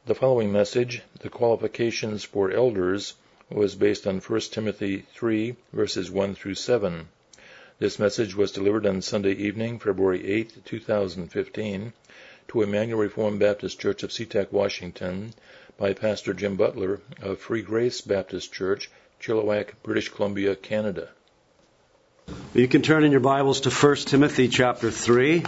The following message, the qualifications for elders, was based on 1 Timothy 3, verses 1 through 7. This message was delivered on Sunday evening, February 8, 2015, to Emmanuel Reformed Baptist Church of SeaTac, Washington, by Pastor Jim Butler of Free Grace Baptist Church, Chilliwack, British Columbia, Canada. You can turn in your Bibles to 1 Timothy chapter 3.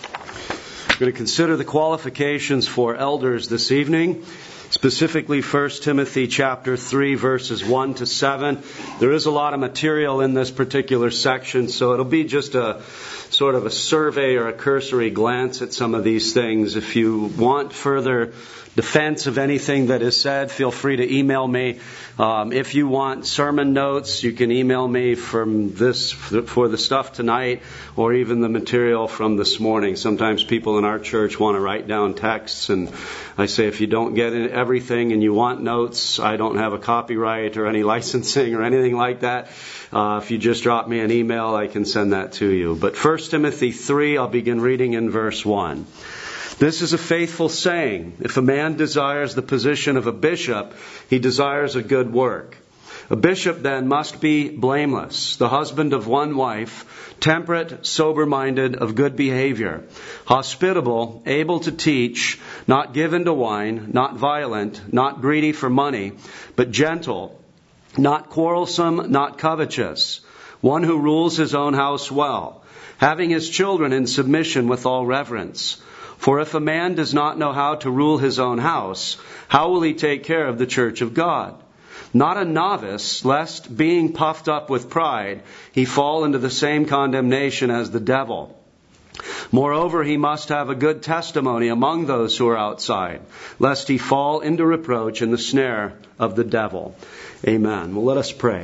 We're going to consider the qualifications for elders this evening, specifically 1 Timothy chapter 3, verses 1 to 7. There is a lot of material in this particular section, so it'll be just a sort of a survey or a cursory glance at some of these things. If you want further defense of anything that is said, feel free to email me. If you want sermon notes, you can email me from this for the stuff tonight or even the material from this morning. Sometimes people in our church want to write down texts, and I say if you don't get everything and you want notes, I don't have a copyright or any licensing or anything like that. If you just drop me an email, I can send that to you. But 1 Timothy 3, I'll begin reading in verse 1. This is a faithful saying. If a man desires the position of a bishop, he desires a good work. A bishop then must be blameless, the husband of one wife, temperate, sober-minded, of good behavior, hospitable, able to teach, not given to wine, not violent, not greedy for money, but gentle, not quarrelsome, not covetous, one who rules his own house well, having his children in submission with all reverence. For if a man does not know how to rule his own house, how will he take care of the church of God? Not a novice, lest, being puffed up with pride, he fall into the same condemnation as the devil. Moreover, he must have a good testimony among those who are outside, lest he fall into reproach in the snare of the devil. Amen. Well, let us pray.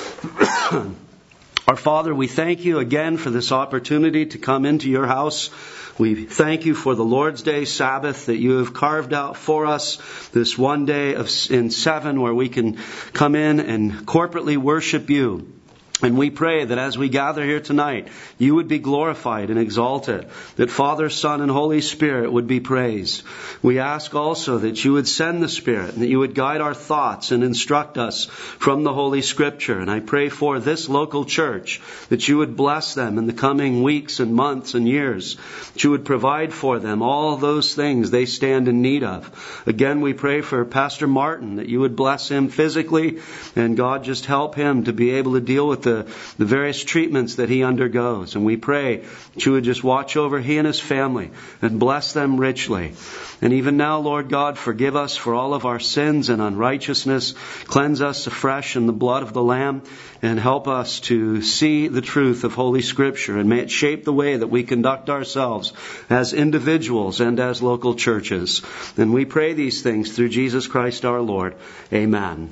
Our Father, we thank you again for this opportunity to come into your house. We thank you for the Lord's Day Sabbath that you have carved out for us, this one day in 7 where we can come in and corporately worship you. And we pray that as we gather here tonight, you would be glorified and exalted, that Father, Son, and Holy Spirit would be praised. We ask also that you would send the Spirit and that you would guide our thoughts and instruct us from the Holy Scripture. And I pray for this local church, that you would bless them in the coming weeks and months and years, that you would provide for them all those things they stand in need of. Again, we pray for Pastor Martin, that you would bless him physically, and God, just help him to be able to deal with the various treatments that he undergoes. And we pray that you would just watch over he and his family and bless them richly. And even now, Lord God, forgive us for all of our sins and unrighteousness. Cleanse us afresh in the blood of the Lamb, and help us to see the truth of Holy Scripture. And may it shape the way that we conduct ourselves as individuals and as local churches. And we pray these things through Jesus Christ our Lord. Amen.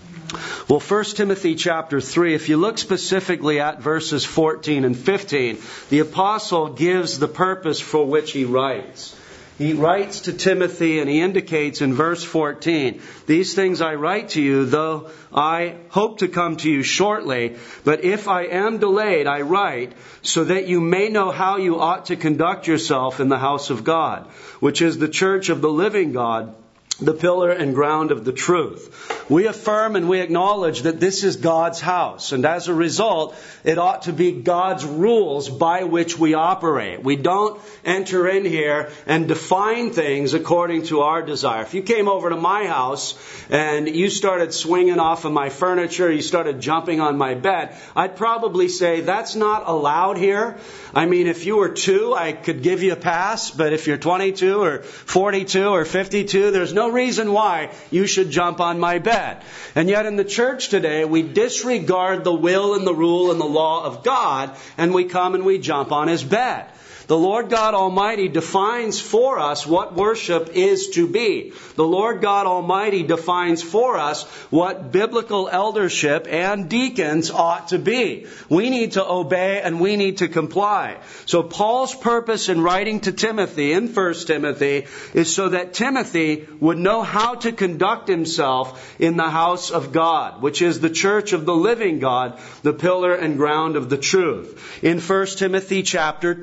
Well, 1 Timothy chapter 3, if you look specifically at verses 14 and 15, the apostle gives the purpose for which he writes. He writes to Timothy and he indicates in verse 14, "These things I write to you, though I hope to come to you shortly. But if I am delayed, I write, so that you may know how you ought to conduct yourself in the house of God, which is the church of the living God, the pillar and ground of the truth." We affirm and we acknowledge that this is God's house, and as a result, it ought to be God's rules by which we operate. We don't enter in here and define things according to our desire. If you came over to my house and you started swinging off of my furniture, you started jumping on my bed, I'd probably say that's not allowed here. I mean, if you were 2, I could give you a pass, but if you're 22 or 42 or 52, there's no reason why you should jump on my bed. And yet in the church today, we disregard the will and the rule and the law of God, and we come and we jump on His bed. The Lord God Almighty defines for us what worship is to be. The Lord God Almighty defines for us what biblical eldership and deacons ought to be. We need to obey and we need to comply. So Paul's purpose in writing to Timothy in 1 Timothy is so that Timothy would know how to conduct himself in the house of God, which is the church of the living God, the pillar and ground of the truth. In 1 Timothy chapter 2, he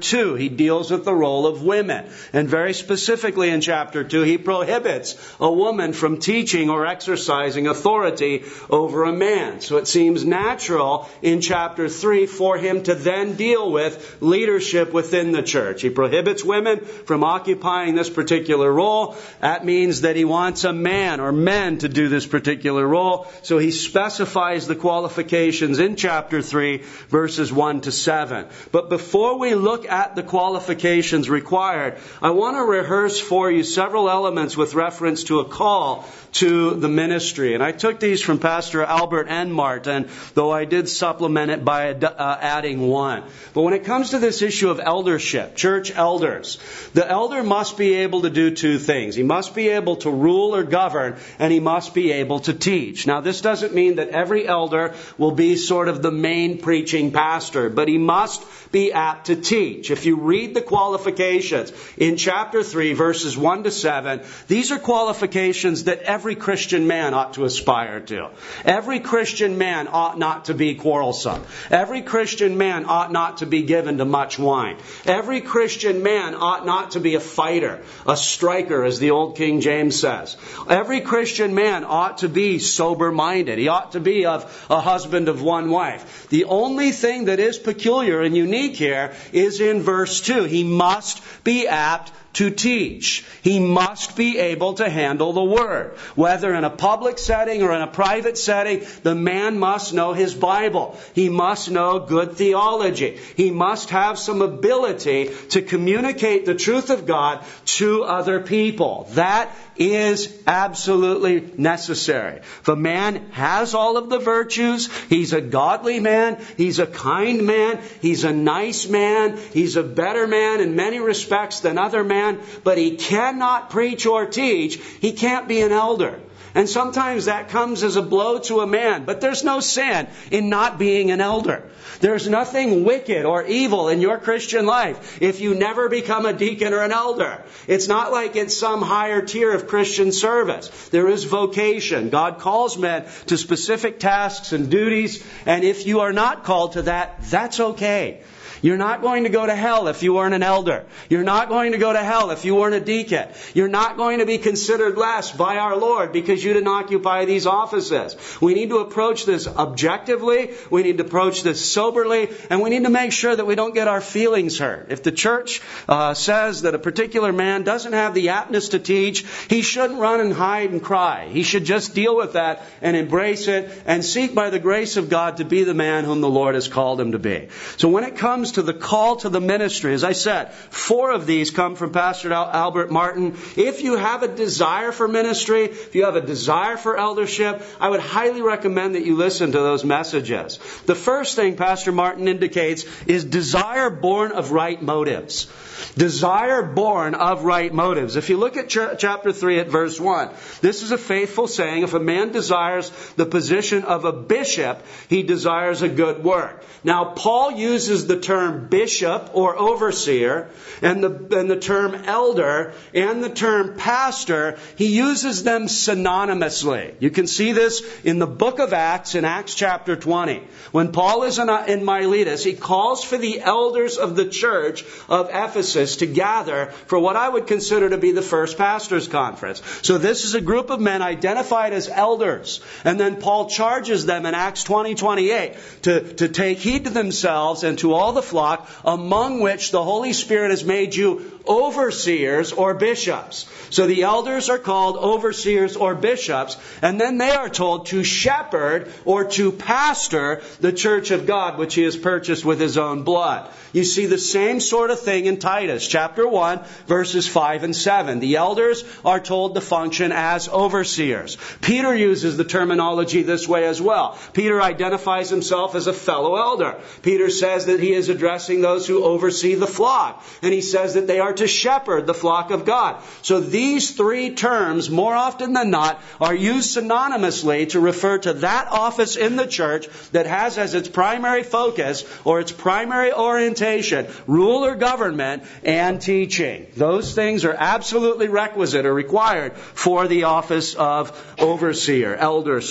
deals with the role of women. And very specifically in chapter 2, he prohibits a woman from teaching or exercising authority over a man. So it seems natural in chapter 3 for him to then deal with leadership within the church. He prohibits women from occupying this particular role. That means that he wants a man or men to do this particular role. So he specifies the qualifications in chapter 3, verses 1 to 7. But before we look at the qualifications required, I want to rehearse for you several elements with reference to a call to the ministry. And I took these from Pastor Albert N. Martin, though I did supplement it by adding one. But when it comes to this issue of eldership, church elders, the elder must be able to do two things. He must be able to rule or govern, and he must be able to teach. Now, this doesn't mean that every elder will be sort of the main preaching pastor, but he must be apt to teach. If you read the qualifications in chapter 3, verses 1 to 7, these are qualifications that every Christian man ought to aspire to. Every Christian man ought not to be quarrelsome. Every Christian man ought not to be given to much wine. Every Christian man ought not to be a fighter, a striker, as the old King James says. Every Christian man ought to be sober-minded. He ought to be of a husband of one wife. The only thing that is peculiar and unique here is in verse 2. He must be apt to teach. He must be able to handle the Word. Whether in a public setting or in a private setting, the man must know his Bible. He must know good theology. He must have some ability to communicate the truth of God to other people. That is absolutely necessary. If a man has all of the virtues, he's a godly man, he's a kind man, he's a nice man, he's a better man in many respects than other men, but he cannot preach or teach, he can't be an elder. And sometimes that comes as a blow to a man. But there's no sin in not being an elder. There's nothing wicked or evil in your Christian life if you never become a deacon or an elder. It's not like it's some higher tier of Christian service. There is vocation. God calls men to specific tasks and duties. And if you are not called to that, that's okay. You're not going to go to hell if you weren't an elder. You're not going to go to hell if you weren't a deacon. You're not going to be considered less by our Lord because you didn't occupy these offices. We need to approach this objectively. We need to approach this soberly. And we need to make sure that we don't get our feelings hurt. If the church says that a particular man doesn't have the aptness to teach, he shouldn't run and hide and cry. He should just deal with that and embrace it and seek by the grace of God to be the man whom the Lord has called him to be. So when it comes to the call to the ministry, as I said, 4 of these come from Pastor Albert Martin. If you have a desire for ministry, if you have a desire for eldership, I would highly recommend that you listen to those messages. The first thing Pastor Martin indicates is desire born of right motives. Desire born of right motives. If you look at chapter 3 at verse 1, this is a faithful saying. If a man desires the position of a bishop, he desires a good work. Now, Paul uses the term bishop or overseer and the term elder and the term pastor. He uses them synonymously. You can see this in the book of Acts, in Acts chapter 20. When Paul is in Miletus, he calls for the elders of the church of Ephesus to gather for what I would consider to be the first pastors' conference. So this is a group of men identified as elders. And then Paul charges them in Acts 20:28 to take heed to themselves and to all the flock, among which the Holy Spirit has made you overseers or bishops. So the elders are called overseers or bishops, and then they are told to shepherd or to pastor the church of God, which he has purchased with his own blood. You see the same sort of thing in Titus chapter 1, verses 5 and 7. The elders are told to function as overseers. Peter uses the terminology this way as well. Peter identifies himself as a fellow elder. Peter says that he is addressing those who oversee the flock, and he says that they are to shepherd the flock of God. So these three terms, more often than not, are used synonymously to refer to that office in the church that has as its primary focus or its primary orientation rule or government and teaching. Those things are absolutely requisite or required for the office of overseer, elder,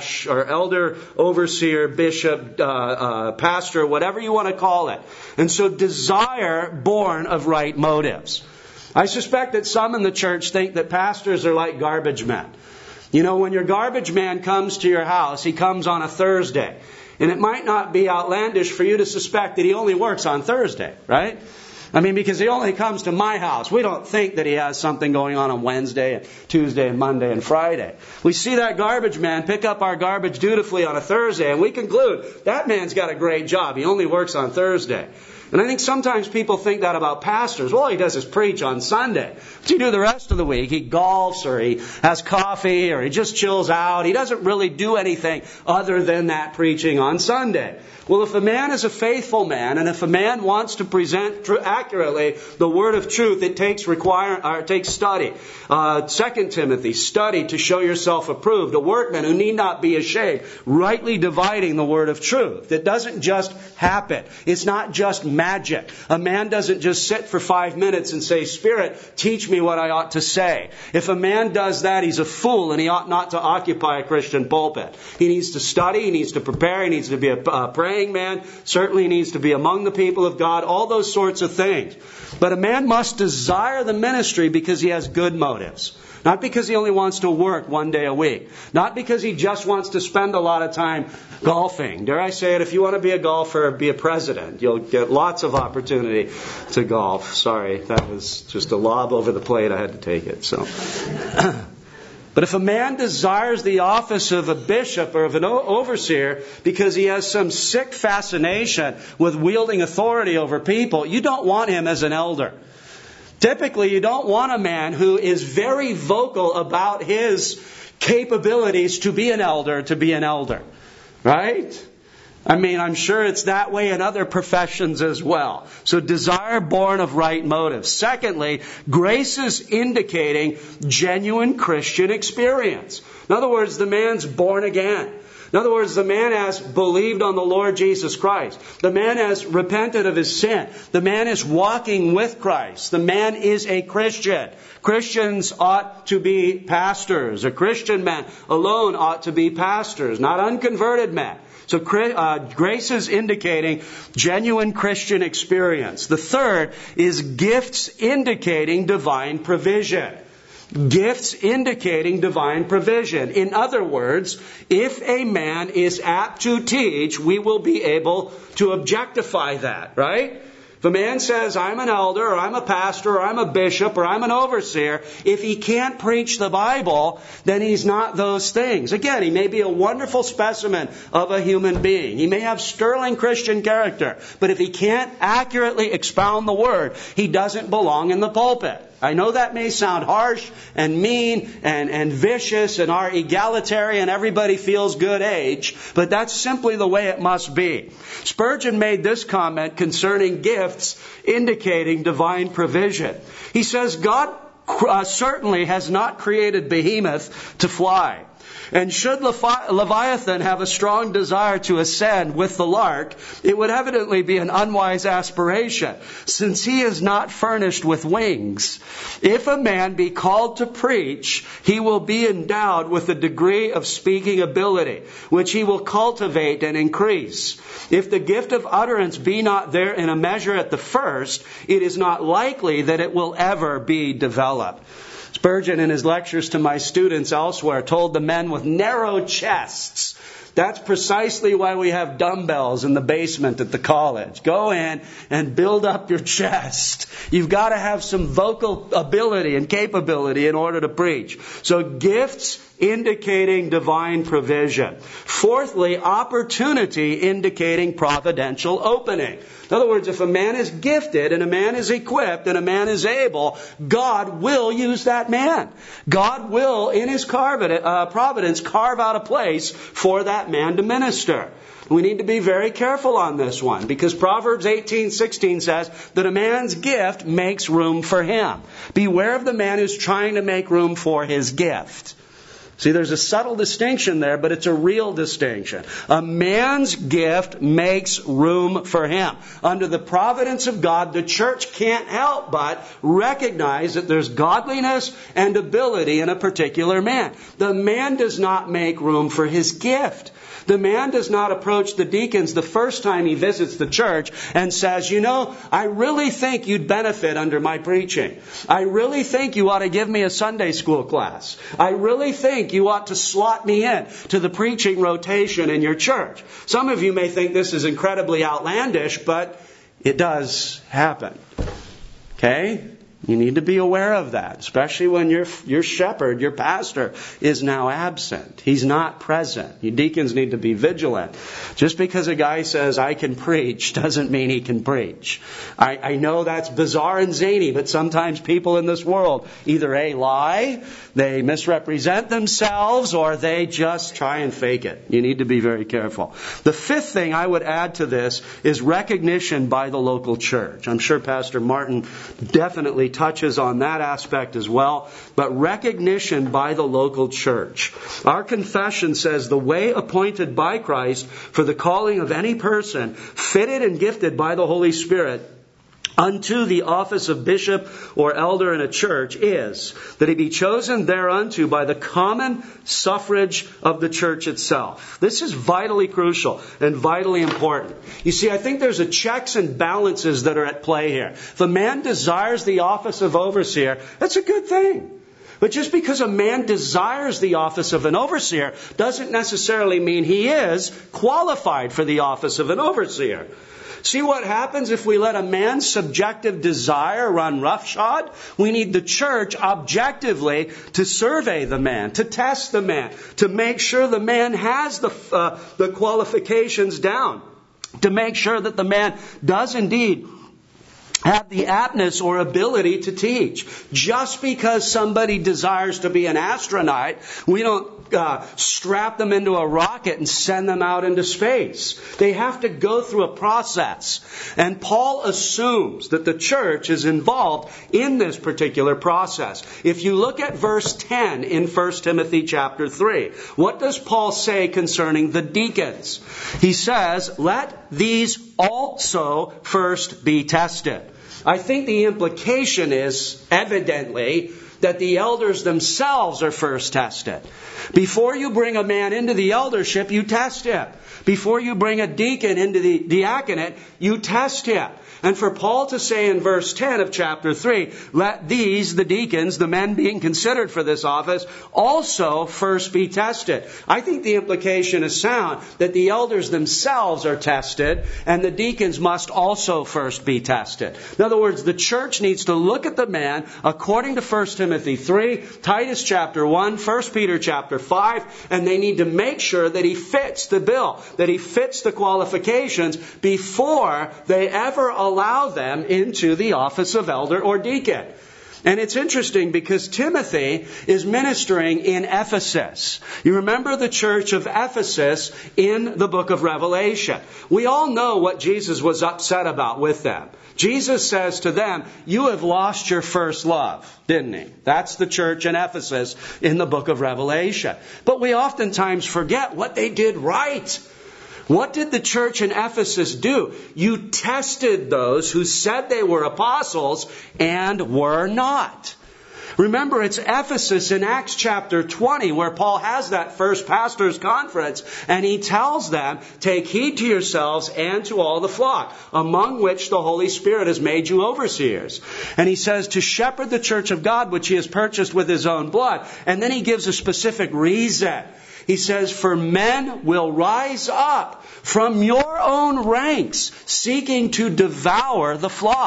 overseer, bishop, pastor, whatever you want to call it. And so desire born of right motives. I suspect that some in the church think that pastors are like garbage men. You know, when your garbage man comes to your house, he comes on a Thursday. And it might not be outlandish for you to suspect that he only works on Thursday, right? I mean, because he only comes to my house. We don't think that he has something going on Wednesday and Tuesday and Monday and Friday. We see that garbage man pick up our garbage dutifully on a Thursday, and we conclude that man's got a great job. He only works on Thursday. And I think sometimes people think that about pastors. Well, all he does is preach on Sunday. What's he do the rest of the week? He golfs, or he has coffee, or he just chills out. He doesn't really do anything other than that preaching on Sunday. Well, if a man is a faithful man, and if a man wants to present accurately the word of truth, it takes study. 2 Timothy, study to show yourself approved, a workman who need not be ashamed, rightly dividing the word of truth. It doesn't just happen. It's not just magic. A man doesn't just sit for 5 minutes and say, Spirit, teach me what I ought to say. If a man does that, he's a fool, and he ought not to occupy a Christian pulpit. He needs to study, he needs to prepare, he needs to be a praying man, certainly needs to be among the people of God, all those sorts of things. But a man must desire the ministry because he has good motives. Not because he only wants to work one day a week. Not because he just wants to spend a lot of time golfing. Dare I say it, if you want to be a golfer, be a president. You'll get lots of opportunity to golf. Sorry, that was just a lob over the plate. I had to take it. But if a man desires the office of a bishop or of an overseer because he has some sick fascination with wielding authority over people, you don't want him as an elder. Typically, you don't want a man who is very vocal about his capabilities to be an elder. Right? I mean, I'm sure it's that way in other professions as well. So desire born of right motives. Secondly, grace is indicating genuine Christian experience. In other words, the man's born again. In other words, the man has believed on the Lord Jesus Christ. The man has repented of his sin. The man is walking with Christ. The man is a Christian. Christians ought to be pastors. A Christian man alone ought to be pastors, not unconverted men. So grace is indicating genuine Christian experience. The third is gifts indicating divine provision. Gifts indicating divine provision. In other words, if a man is apt to teach, we will be able to objectify that, right? If a man says, I'm an elder, or I'm a pastor, or I'm a bishop, or I'm an overseer, if he can't preach the Bible, then he's not those things. Again, he may be a wonderful specimen of a human being. He may have sterling Christian character. But if he can't accurately expound the Word, he doesn't belong in the pulpit. I know that may sound harsh and mean and vicious and our egalitarian, everybody feels good age, but that's simply the way it must be. Spurgeon made this comment concerning gifts indicating divine provision. He says, God certainly has not created Behemoth to fly. And should Leviathan have a strong desire to ascend with the lark, it would evidently be an unwise aspiration, since he is not furnished with wings. If a man be called to preach, he will be endowed with a degree of speaking ability, which he will cultivate and increase. If the gift of utterance be not there in a measure at the first, it is not likely that it will ever be developed. Spurgeon, in his lectures to my students elsewhere, told the men with narrow chests, that's precisely why we have dumbbells in the basement at the college. Go in and build up your chest. You've got to have some vocal ability and capability in order to preach. So gifts indicating divine provision. Fourthly, opportunity indicating providential opening. In other words, if a man is gifted and a man is equipped and a man is able, God will use that man. God will, in His providence, carve out a place for that that man to minister. We need to be very careful on this one, because Proverbs 18:16 says that a man's gift makes room for him. Beware of the man who's trying to make room for his gift. See, there's a subtle distinction there, but it's a real distinction. A man's gift makes room for him. Under the providence of God, the church can't help but recognize that there's godliness and ability in a particular man. The man does not make room for his gift. The man does not approach the deacons the first time he visits the church and says, you know, I really think you'd benefit under my preaching. I really think you ought to give me a Sunday school class. I really think you ought to slot me in to the preaching rotation in your church. Some of you may think this is incredibly outlandish, but it does happen. Okay? You need to be aware of that, especially when your shepherd, your pastor, is now absent. He's not present. You deacons need to be vigilant. Just because a guy says, I can preach, doesn't mean he can preach. I know that's bizarre and zany, but sometimes people in this world either A, lie, they misrepresent themselves, or they just try and fake it. You need to be very careful. The fifth thing I would add to this is recognition by the local church. I'm sure Pastor Martin definitely touches on that aspect as well, but recognition by the local church. Our confession says the way appointed by Christ for the calling of any person fitted and gifted by the Holy Spirit unto the office of bishop or elder in a church is that he be chosen thereunto by the common suffrage of the church itself. This is vitally crucial and vitally important. You see, I think there's a checks and balances that are at play here. If a man desires the office of overseer, that's a good thing. But just because a man desires the office of an overseer doesn't necessarily mean he is qualified for the office of an overseer. See what happens if we let a man's subjective desire run roughshod? We need the church objectively to survey the man, to test the man, to make sure the man has the qualifications down, to make sure that the man does indeed have the aptness or ability to teach. Just because somebody desires to be an astronaut, we don't strap them into a rocket and send them out into space. They have to go through a process. And Paul assumes that the church is involved in this particular process. If you look at verse 10 in 1 Timothy chapter 3, what does Paul say concerning the deacons? He says, let these also first be tested. I think the implication is, evidently, that the elders themselves are first tested. Before you bring a man into the eldership, you test him. Before you bring a deacon into the diaconate, you test him. And for Paul to say in verse 10 of chapter 3, let these, the deacons, the men being considered for this office, also first be tested. I think the implication is sound, that the elders themselves are tested, and the deacons must also first be tested. In other words, the church needs to look at the man according to 1 Timothy 3, Titus chapter 1, 1 Peter chapter 5, and they need to make sure that he fits the bill, that he fits the qualifications before they ever allow them into the office of elder or deacon. And it's interesting because Timothy is ministering in Ephesus. You remember the church of Ephesus in the book of Revelation. We all know what Jesus was upset about with them. Jesus says to them, you have lost your first love, didn't he? That's the church in Ephesus in the book of Revelation. But we oftentimes forget what they did right. What did the church in Ephesus do? You tested those who said they were apostles and were not. Remember, it's Ephesus in Acts chapter 20 where Paul has that first pastors' conference, and he tells them, take heed to yourselves and to all the flock, among which the Holy Spirit has made you overseers. And he says to shepherd the church of God, which he has purchased with his own blood. And then he gives a specific reason. He says, for men will rise up from your own ranks, seeking to devour the flock.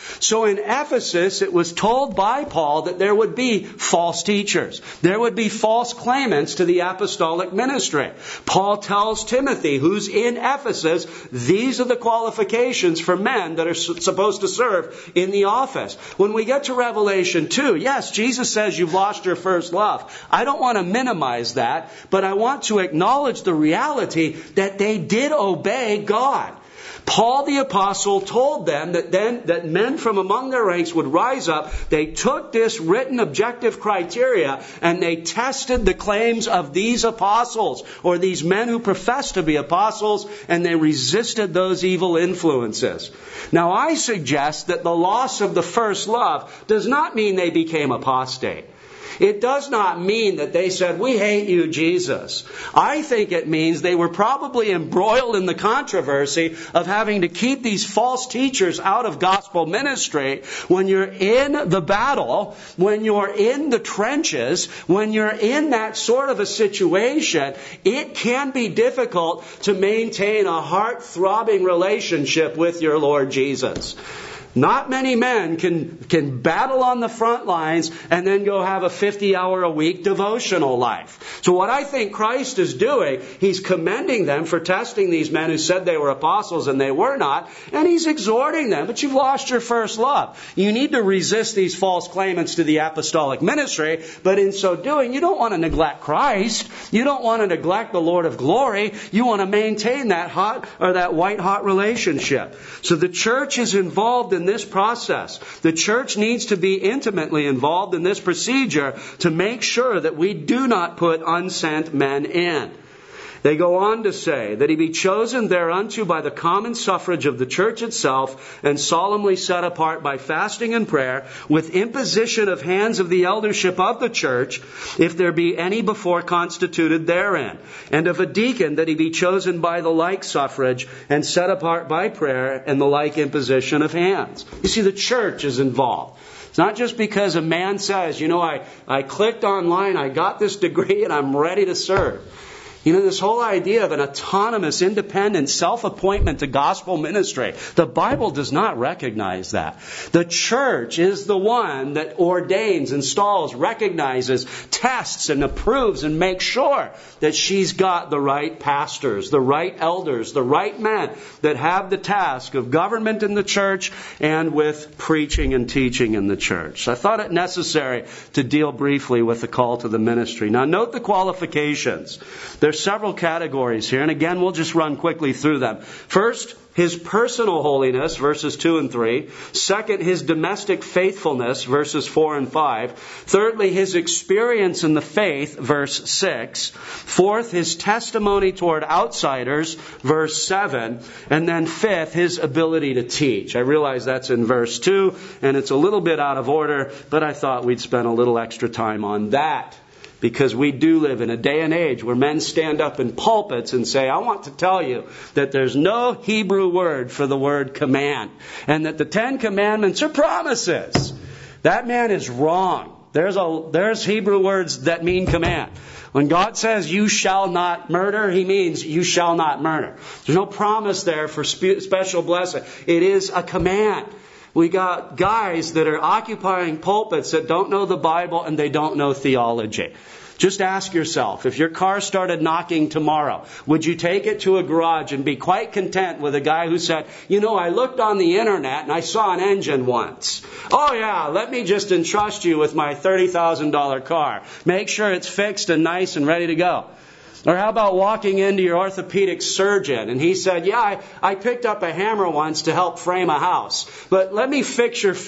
So in Ephesus, it was told by Paul that there would be false teachers. There would be false claimants to the apostolic ministry. Paul tells Timothy, who's in Ephesus, these are the qualifications for men that are supposed to serve in the office. When we get to Revelation 2, yes, Jesus says you've lost your first love. I don't want to minimize that, but I want to acknowledge the reality that they did obey God. Paul the apostle told them that men from among their ranks would rise up. They took this written objective criteria and they tested the claims of these apostles, or these men who professed to be apostles, and they resisted those evil influences. Now I suggest that the loss of the first love does not mean they became apostate. It does not mean that they said, we hate you, Jesus. I think it means they were probably embroiled in the controversy of having to keep these false teachers out of gospel ministry. When you're in the battle, when you're in the trenches, when you're in that sort of a situation, it can be difficult to maintain a heart-throbbing relationship with your Lord Jesus. Not many men can battle on the front lines and then go have a 50-hour-a-week devotional life. So what I think Christ is doing, He's commending them for testing these men who said they were apostles and they were not, and He's exhorting them, but you've lost your first love. You need to resist these false claimants to the apostolic ministry, but in so doing, you don't want to neglect Christ. You don't want to neglect the Lord of glory. You want to maintain that white-hot relationship. So the church is involved in this process. The church needs to be intimately involved in this procedure to make sure that we do not put unsent men in. They go on to say that he be chosen thereunto by the common suffrage of the church itself, and solemnly set apart by fasting and prayer, with imposition of hands of the eldership of the church, if there be any before constituted therein, and of a deacon that he be chosen by the like suffrage, and set apart by prayer and the like imposition of hands. You see, the church is involved. It's not just because a man says, I clicked online, I got this degree, and I'm ready to serve. This whole idea of an autonomous, independent self-appointment to gospel ministry, the Bible does not recognize that. The church is the one that ordains, installs, recognizes, tests, and approves and makes sure that she's got the right pastors, the right elders, the right men that have the task of government in the church and with preaching and teaching in the church. So I thought it necessary to deal briefly with the call to the ministry. Now note the qualifications. There's several categories here, and again, we'll just run quickly through them. First, his personal holiness, verses 2 and 3. Second, his domestic faithfulness, verses 4 and 5. Thirdly, his experience in the faith, verse 6. Fourth, his testimony toward outsiders, verse 7. And then fifth, his ability to teach. I realize that's in verse 2, and it's a little bit out of order, but I thought we'd spend a little extra time on that. Because we do live in a day and age where men stand up in pulpits and say, I want to tell you that there's no Hebrew word for the word command. And that the 10 Commandments are promises. That man is wrong. There's Hebrew words that mean command. When God says you shall not murder, He means you shall not murder. There's no promise there for special blessing. It is a command. We got guys that are occupying pulpits that don't know the Bible and they don't know theology. Just ask yourself, if your car started knocking tomorrow, would you take it to a garage and be quite content with a guy who said, I looked on the internet and I saw an engine once. Oh yeah, let me just entrust you with my $30,000 car. Make sure it's fixed and nice and ready to go. Or how about walking into your orthopedic surgeon and he said, I picked up a hammer once to help frame a house, but let me fix your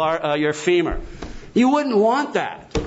femur. You wouldn't want that.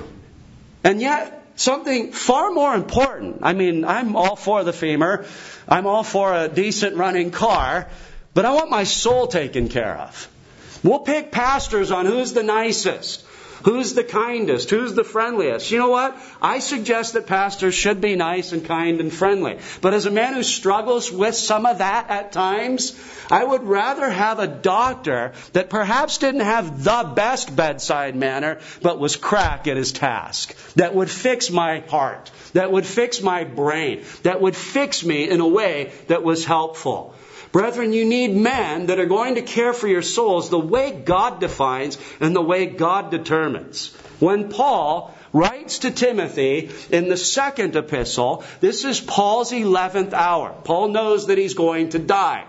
And yet, something far more important. I'm all for the femur. I'm all for a decent running car, but I want my soul taken care of. We'll pick pastors on who's the nicest. Who's the kindest? Who's the friendliest? You know what? I suggest that pastors should be nice and kind and friendly. But as a man who struggles with some of that at times, I would rather have a doctor that perhaps didn't have the best bedside manner, but was crack at his task. That would fix my heart. That would fix my brain. That would fix me in a way that was helpful. Brethren, you need men that are going to care for your souls the way God defines and the way God determines. When Paul writes to Timothy in the second epistle, this is Paul's 11th hour. Paul knows that he's going to die.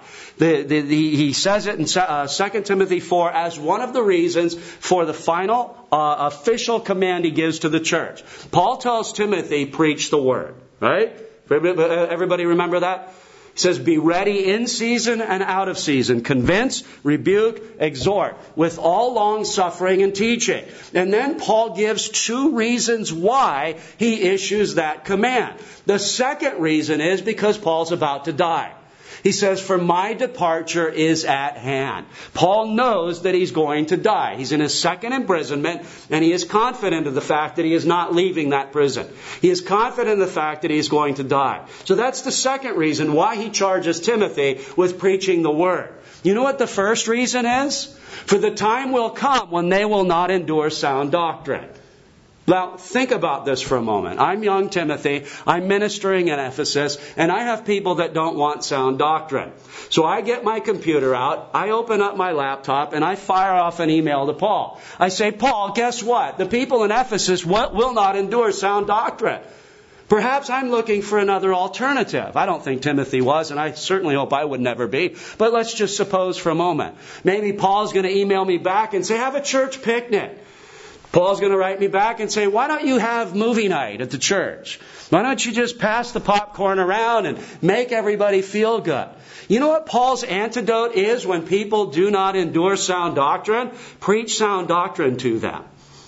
He says it in 2 Timothy 4 as one of the reasons for the final official command he gives to the church. Paul tells Timothy, preach the word. Right? Everybody remember that? He says, be ready in season and out of season. Convince, rebuke, exhort, with all long suffering and teaching. And then Paul gives two reasons why he issues that command. The second reason is because Paul's about to die. He says, for my departure is at hand. Paul knows that he's going to die. He's in his second imprisonment, and he is confident of the fact that he is not leaving that prison. He is confident in the fact that he is going to die. So that's the second reason why he charges Timothy with preaching the word. You know what the first reason is? For the time will come when they will not endure sound doctrine. Now, think about this for a moment. I'm young Timothy. I'm ministering in Ephesus, and I have people that don't want sound doctrine. So I get my computer out, I open up my laptop, and I fire off an email to Paul. I say, Paul, guess what? The people in Ephesus will not endure sound doctrine. Perhaps I'm looking for another alternative. I don't think Timothy was, and I certainly hope I would never be. But let's just suppose for a moment. Maybe Paul's going to email me back and say, have a church picnic. Paul's going to write me back and say, why don't you have movie night at the church? Why don't you just pass the popcorn around and make everybody feel good? You know what Paul's antidote is when people do not endure sound doctrine? Preach sound doctrine to them.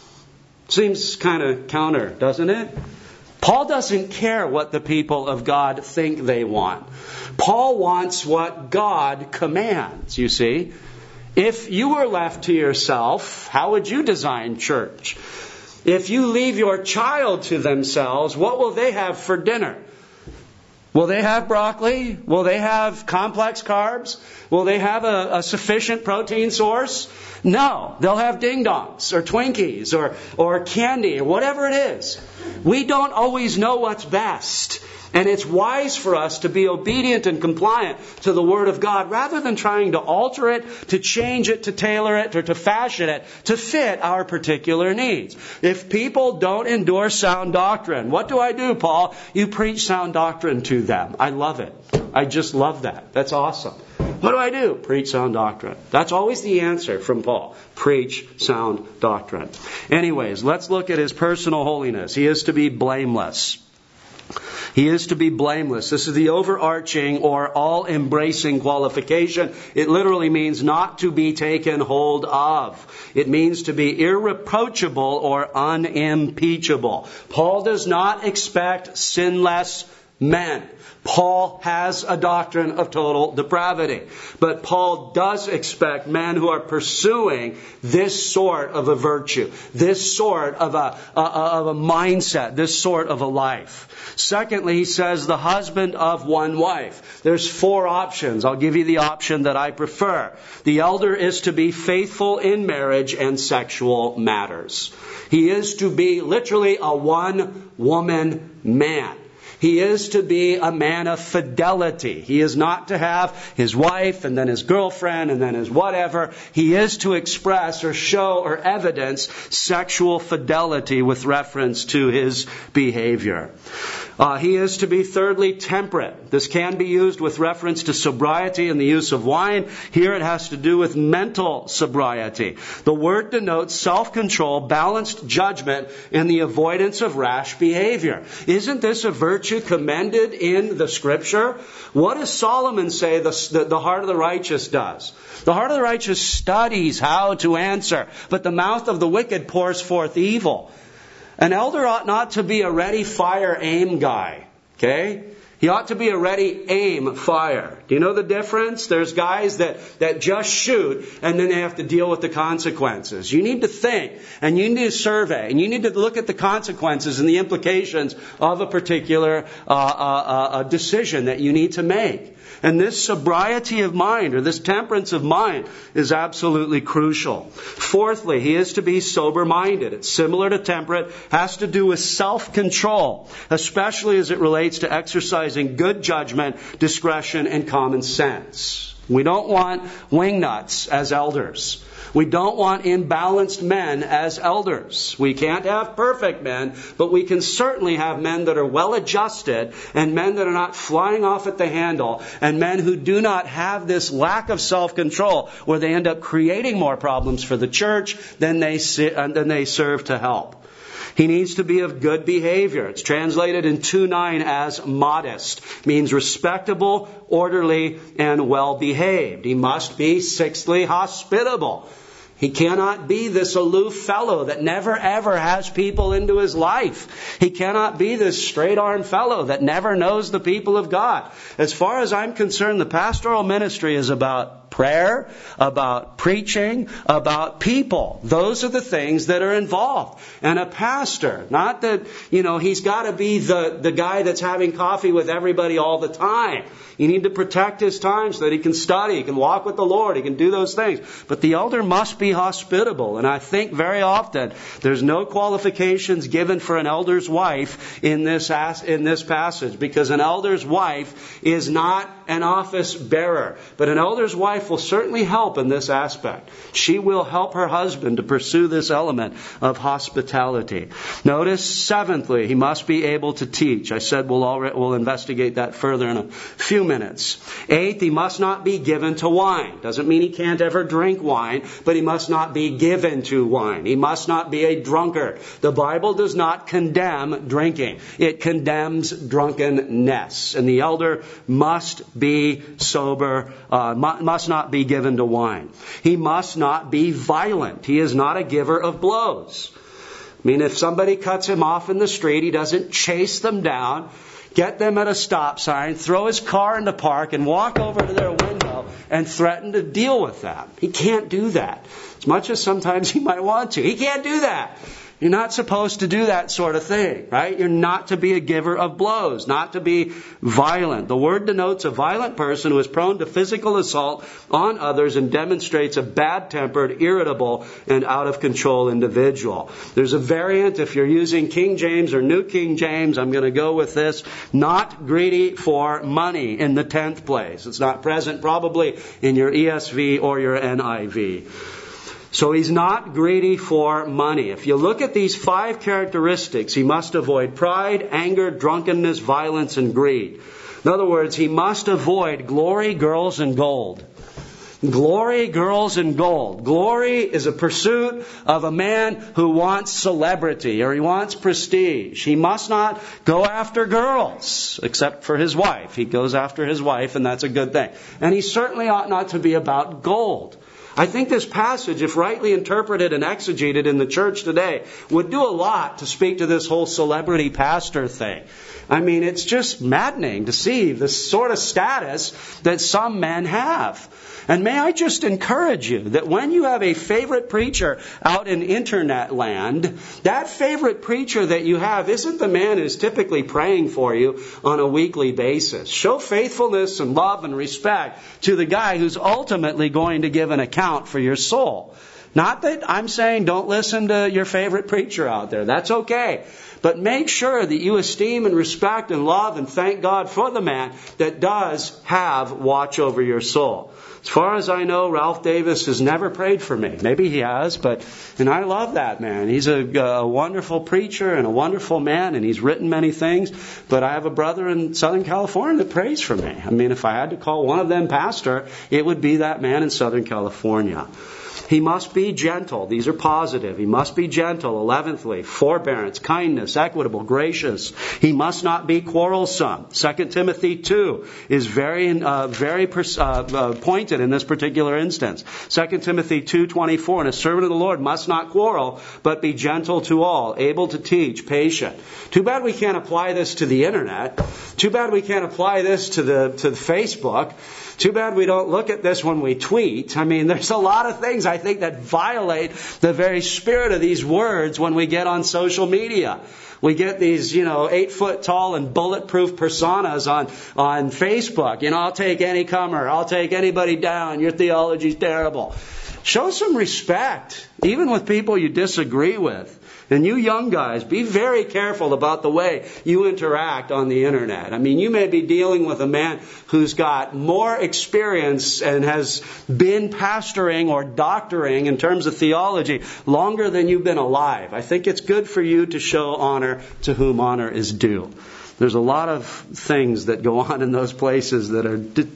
Seems kind of counter, doesn't it? Paul doesn't care what the people of God think they want. Paul wants what God commands, you see. If you were left to yourself, how would you design church? If you leave your child to themselves, what will they have for dinner? Will they have broccoli? Will they have complex carbs? Will they have a sufficient protein source? No. They'll have ding-dongs or Twinkies or candy or whatever it is. We don't always know what's best. And it's wise for us to be obedient and compliant to the Word of God rather than trying to alter it, to change it, to tailor it, or to fashion it to fit our particular needs. If people don't endure sound doctrine, what do, Paul? You preach sound doctrine to them. I love it. I just love that. That's awesome. What do? Preach sound doctrine. That's always the answer from Paul. Preach sound doctrine. Anyways, let's look at his personal holiness. He is to be blameless. He is to be blameless. This is the overarching or all-embracing qualification. It literally means not to be taken hold of. It means to be irreproachable or unimpeachable. Paul does not expect sinless men. Paul has a doctrine of total depravity. But Paul does expect men who are pursuing this sort of a virtue, this sort of a mindset, this sort of a life. Secondly, he says the husband of one wife. There's 4 options. I'll give you the option that I prefer. The elder is to be faithful in marriage and sexual matters. He is to be literally a one-woman man. He is to be a man of fidelity. He is not to have his wife and then his girlfriend and then his whatever. He is to express or show or evidence sexual fidelity with reference to his behavior. He is to be, thirdly, temperate. This can be used with reference to sobriety and the use of wine. Here it has to do with mental sobriety. The word denotes self-control, balanced judgment, and the avoidance of rash behavior. Isn't this a virtue commended in the Scripture? What does Solomon say the heart of the righteous does? The heart of the righteous studies how to answer, but the mouth of the wicked pours forth evil. An elder ought not to be a ready fire aim guy. Okay? He ought to be a ready aim fire. Do you know the difference? There's guys that just shoot and then they have to deal with the consequences. You need to think and you need to survey and you need to look at the consequences and the implications of a particular decision that you need to make. And this sobriety of mind or this temperance of mind is absolutely crucial. Fourthly, he is to be sober-minded. It's similar to temperate, has to do with self-control, especially as it relates to exercising exercising good judgment, discretion, and common sense. We don't want wingnuts as elders. We don't want imbalanced men as elders. We can't have perfect men, but we can certainly have men that are well adjusted and men that are not flying off at the handle and men who do not have this lack of self-control where they end up creating more problems for the church than they serve to help. He needs to be of good behavior. It's translated in 2:9 as modest. Means respectable, orderly, and well-behaved. He must be, sixthly, hospitable. He cannot be this aloof fellow that never ever has people into his life. He cannot be this straight-arm fellow that never knows the people of God. As far as I'm concerned, the pastoral ministry is about prayer, about preaching, about people. Those are the things that are involved. And a pastor, not that, he's got to be the guy that's having coffee with everybody all the time. You need to protect his time so that he can study, he can walk with the Lord, he can do those things. But the elder must be hospitable. And I think very often there's no qualifications given for an elder's wife in this passage, because an elder's wife is not an office bearer. But an elder's wife will certainly help in this aspect. She will help her husband to pursue this element of hospitality. Notice, seventhly, he must be able to teach. I said we'll investigate that further in a few minutes. Eighth, he must not be given to wine. Doesn't mean he can't ever drink wine, but he must not be given to wine. He must not be a drunkard. The Bible does not condemn drinking. It condemns drunkenness. And the elder must be sober, must not be given to wine. He must not be violent. He is not a giver of blows. I mean, if somebody cuts him off in the street, he doesn't chase them down, get them at a stop sign, throw his car in the park, and walk over to their window and threaten to deal with them. He can't do that. As much as sometimes he might want to. He can't do that. You're not supposed to do that sort of thing, right? You're not to be a giver of blows, not to be violent. The word denotes a violent person who is prone to physical assault on others and demonstrates a bad-tempered, irritable, and out-of-control individual. There's a variant, if you're using King James or New King James, I'm going to go with this, not greedy for money in the 10th place. It's not present probably in your ESV or your NIV. So he's not greedy for money. If you look at these 5 characteristics, he must avoid pride, anger, drunkenness, violence, and greed. In other words, he must avoid glory, girls, and gold. Glory, girls, and gold. Glory is a pursuit of a man who wants celebrity or he wants prestige. He must not go after girls, except for his wife. He goes after his wife, and that's a good thing. And he certainly ought not to be about gold. I think this passage, if rightly interpreted and exegeted in the church today, would do a lot to speak to this whole celebrity pastor thing. I mean, it's just maddening to see the sort of status that some men have. And may I just encourage you that when you have a favorite preacher out in internet land, that favorite preacher that you have isn't the man who's typically praying for you on a weekly basis. Show faithfulness and love and respect to the guy who's ultimately going to give an account for your soul. Not that I'm saying don't listen to your favorite preacher out there. That's okay. But make sure that you esteem and respect and love and thank God for the man that does have watch over your soul. As far as I know, Ralph Davis has never prayed for me. Maybe he has, and I love that man. He's a wonderful preacher and a wonderful man, and he's written many things. But I have a brother in Southern California that prays for me. I mean, if I had to call one of them pastor, it would be that man in Southern California. He must be gentle. These are positive. He must be gentle. 11thly, forbearance, kindness, equitable, gracious. He must not be quarrelsome. 2 Timothy 2 is very pointed in this particular instance. 2 Timothy 2:24, and a servant of the Lord must not quarrel, but be gentle to all, able to teach, patient. Too bad we can't apply this to the internet. Too bad we can't apply this to Facebook. Too bad we don't look at this when we tweet. I mean, there's a lot of things I think that violate the very spirit of these words when we get on social media. We get these, 8-foot tall and bulletproof personas on Facebook. I'll take any comer. I'll take anybody down. Your theology's terrible. Show some respect, even with people you disagree with. And you young guys, be very careful about the way you interact on the internet. I mean, you may be dealing with a man who's got more experience and has been pastoring or doctoring in terms of theology longer than you've been alive. I think it's good for you to show honor to whom honor is due. There's a lot of things that go on in those places that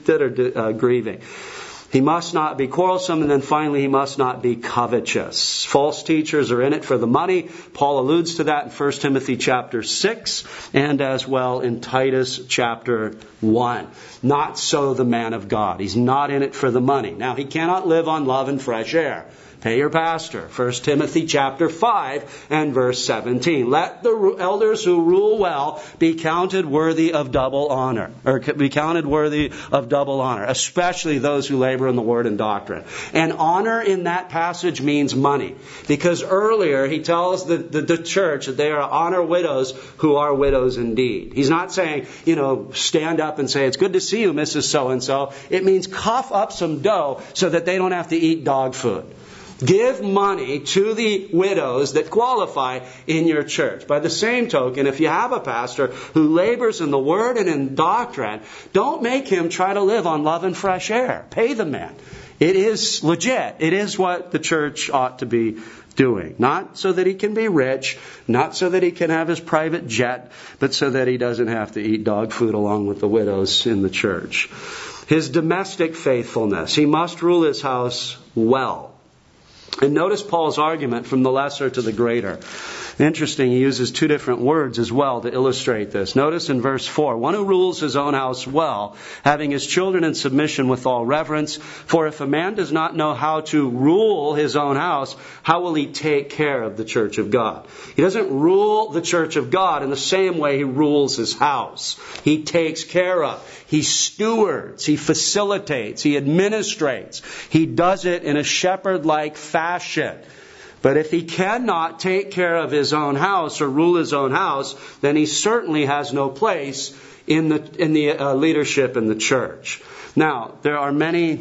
are grieving. He must not be quarrelsome, and then finally, he must not be covetous. False teachers are in it for the money. Paul alludes to that in 1 Timothy chapter 6, and as well in Titus chapter 1. Not so the man of God. He's not in it for the money. Now, he cannot live on love and fresh air. Pay your pastor. 1 Timothy chapter 5 and verse 17. Let the elders who rule well be counted worthy of double honor. Or be counted worthy of double honor. Especially those who labor in the word and doctrine. And honor in that passage means money. Because earlier he tells the church that they are honor widows who are widows indeed. He's not saying, stand up and say, it's good to see you, Mrs. So-and-so. It means cough up some dough so that they don't have to eat dog food. Give money to the widows that qualify in your church. By the same token, if you have a pastor who labors in the word and in doctrine, don't make him try to live on love and fresh air. Pay the man. It is legit. It is what the church ought to be doing. Not so that he can be rich, not so that he can have his private jet, but so that he doesn't have to eat dog food along with the widows in the church. His domestic faithfulness. He must rule his house well. And notice Paul's argument from the lesser to the greater. Interesting, he uses two different words as well to illustrate this. Notice in verse 4, one who rules his own house well, having his children in submission with all reverence. For if a man does not know how to rule his own house, how will he take care of the church of God? He doesn't rule the church of God in the same way he rules his house. He takes care of, he stewards, he facilitates, he administrates. He does it in a shepherd-like fashion. But if he cannot take care of his own house or rule his own house, then he certainly has no place in the leadership in the church. Now, there are many.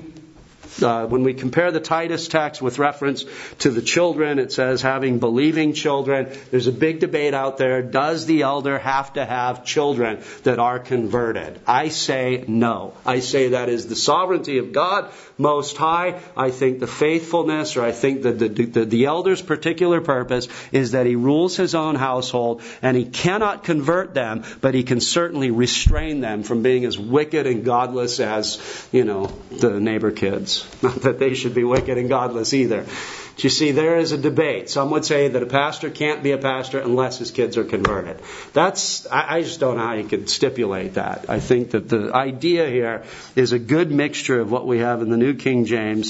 When we compare the Titus text with reference to the children, it says having believing children. There's a big debate out there. Does the elder have to have children that are converted? I say no. I say that is the sovereignty of God Most High. I think the faithfulness, or I think that the elder's particular purpose is that he rules his own household, and he cannot convert them, but he can certainly restrain them from being as wicked and godless as, the neighbor kids. Not that they should be wicked and godless either. But you see, there is a debate. Some would say that a pastor can't be a pastor unless his kids are converted. I just don't know how you could stipulate that. I think that the idea here is a good mixture of what we have in the New King James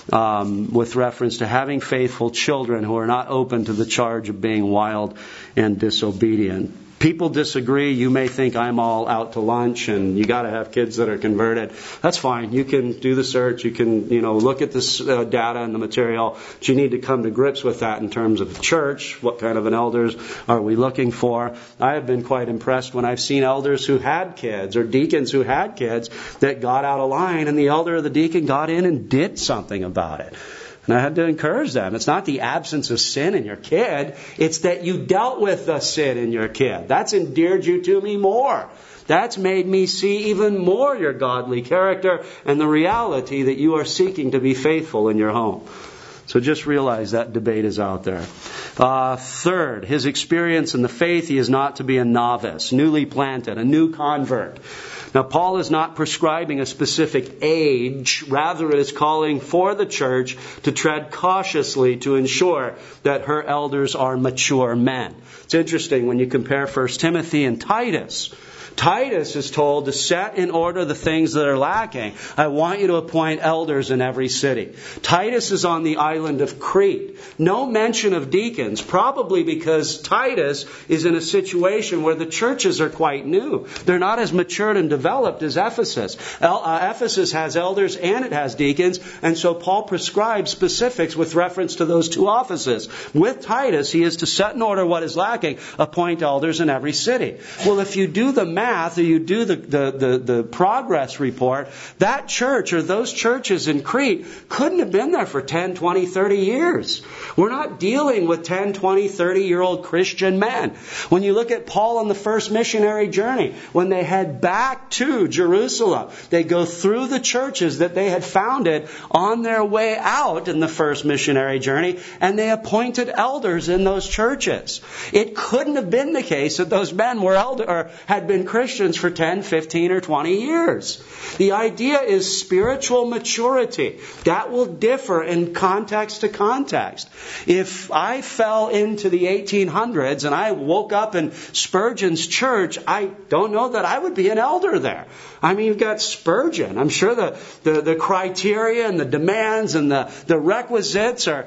with reference to having faithful children who are not open to the charge of being wild and disobedient. People disagree. You may think I'm all out to lunch and you got to have kids that are converted. That's fine. You can do the search. You can, look at this data and the material. But you need to come to grips with that in terms of the church. What kind of an elders are we looking for? I have been quite impressed when I've seen elders who had kids or deacons who had kids that got out of line, and the elder or the deacon got in and did something about it. And I had to encourage them. It's not the absence of sin in your kid. It's that you dealt with the sin in your kid. That's endeared you to me more. That's made me see even more your godly character and the reality that you are seeking to be faithful in your home. So just realize that debate is out there. Third, his experience in the faith, he is not to be a novice, newly planted, a new convert. Now, Paul is not prescribing a specific age. Rather, it is calling for the church to tread cautiously to ensure that her elders are mature men. It's interesting when you compare 1 Timothy and Titus. Titus is told to set in order the things that are lacking. I want you to appoint elders in every city. Titus is on the island of Crete. No mention of deacons, probably because Titus is in a situation where the churches are quite new. They're not as matured and developed as Ephesus. Ephesus has elders and it has deacons, and so Paul prescribes specifics with reference to those two offices. With Titus, he is to set in order what is lacking, appoint elders in every city. Well, if you do the math, or you do the progress report, that church or those churches in Crete couldn't have been there for 10, 20 20, 30 years. We're not dealing with 10, 20, 30-year-old Christian men. When you look at Paul on the first missionary journey, when they head back to Jerusalem, they go through the churches that they had founded on their way out in the first missionary journey, and they appointed elders in those churches. It couldn't have been the case that those men were had been Christians for 10, 15, or 20 years. The idea is spiritual maturity. That will differ in context to context. If I fell into the 1800s and I woke up in Spurgeon's church, I don't know that I would be an elder there. I mean, you've got Spurgeon. I'm sure the criteria and the demands and the requisites are